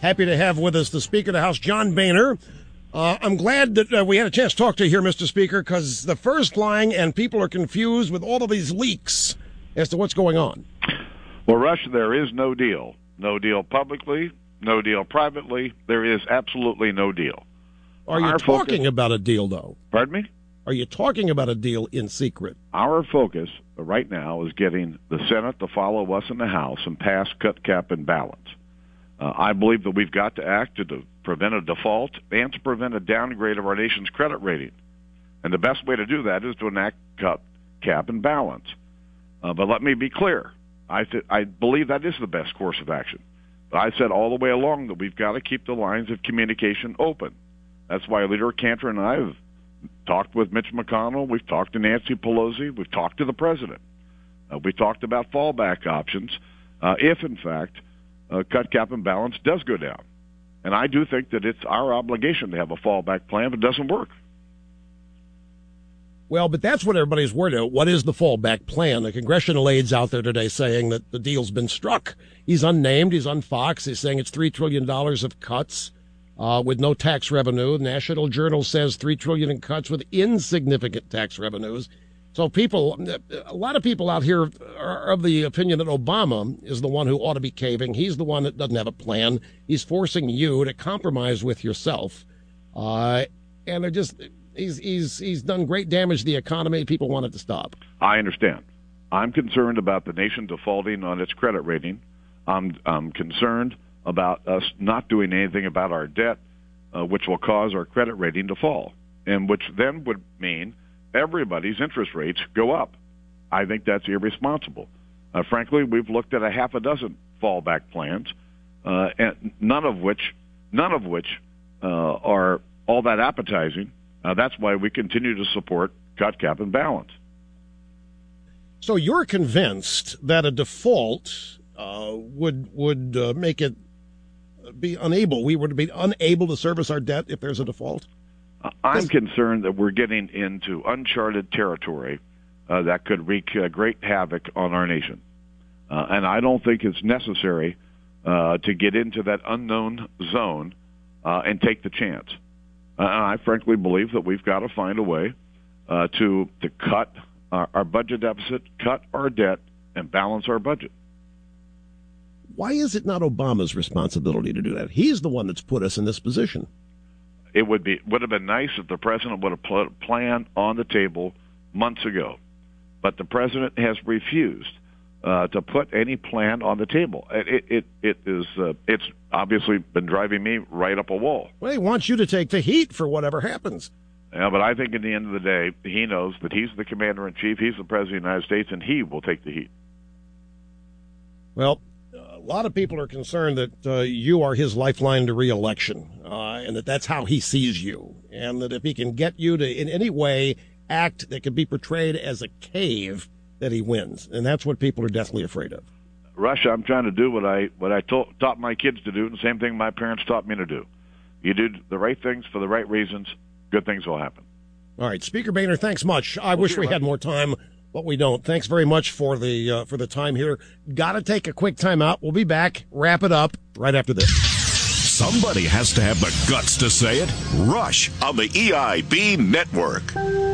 Happy to have with us the Speaker of the House, John Boehner. I'm glad that we had a chance to talk to you here, Mr. Speaker, because the first flying and people are confused with all of these leaks as to what's going on. Well, Rush, there is no deal. No deal publicly, no deal privately. There is absolutely no deal. Are you talking about a deal, though? Pardon me? Are you talking about a deal in secret? Our focus right now is getting the Senate to follow us in the House and pass cut, cap, and balance. I believe that we've got to act to prevent a default and to prevent a downgrade of our nation's credit rating. And the best way to do that is to enact cut, cap, and balance. But let me be clear. I believe that is the best course of action. But I said all the way along that we've got to keep the lines of communication open. That's why Leader Cantor and I have talked with Mitch McConnell. We've talked to Nancy Pelosi. We've talked to the president. We talked about fallback options if, in fact, cut, cap, and balance does go down. And I do think that it's our obligation to have a fallback plan if it doesn't work. Well, but that's what everybody's worried about. What is the fallback plan? The congressional aide's out there today saying that the deal's been struck. He's unnamed. He's on Fox. He's saying it's $3 trillion of cuts with no tax revenue. The National Journal says $3 trillion in cuts with insignificant tax revenues. So a lot of people out here are of the opinion that Obama is the one who ought to be caving. He's the one that doesn't have a plan. He's forcing you to compromise with yourself. And they're just... He's done great damage to the economy. People want it to stop. I understand. I'm concerned about the nation defaulting on its credit rating. I'm concerned about us not doing anything about our debt, which will cause our credit rating to fall, and which then would mean everybody's interest rates go up. I think that's irresponsible. Frankly, we've looked at a half a dozen fallback plans, and none of which are all that appetizing. That's why we continue to support cut, cap, and balance. So you're convinced that a default would make it be unable. We would be unable to service our debt if there's a default? I'm concerned that we're getting into uncharted territory that could wreak great havoc on our nation. And I don't think it's necessary to get into that unknown zone and take the chance. I frankly believe that we've got to find a way to cut our budget deficit, cut our debt, and balance our budget. Why is it not Obama's responsibility to do that? He's the one that's put us in this position. It would have been nice if the president would have put a plan on the table months ago, but the president has refused to put any plan on the table. It's obviously been driving me right up a wall. Well, he wants you to take the heat for whatever happens. Yeah, but I think at the end of the day, he knows that he's the commander-in-chief, he's the president of the United States, and he will take the heat. Well, a lot of people are concerned that you are his lifeline to re-election, and that's how he sees you, and that if he can get you to, in any way, act that can be portrayed as a cave, that he wins, and that's what people are deathly afraid of. Rush, I'm trying to do what I taught my kids to do, and the same thing my parents taught me to do. You do the right things for the right reasons, good things will happen. All right, Speaker Boehner, thanks much. I wish we had more time, but we don't. Thanks very much for the time here. Got to take a quick time out. We'll be back, wrap it up right after this. Somebody has to have the guts to say it. Rush on the EIB Network.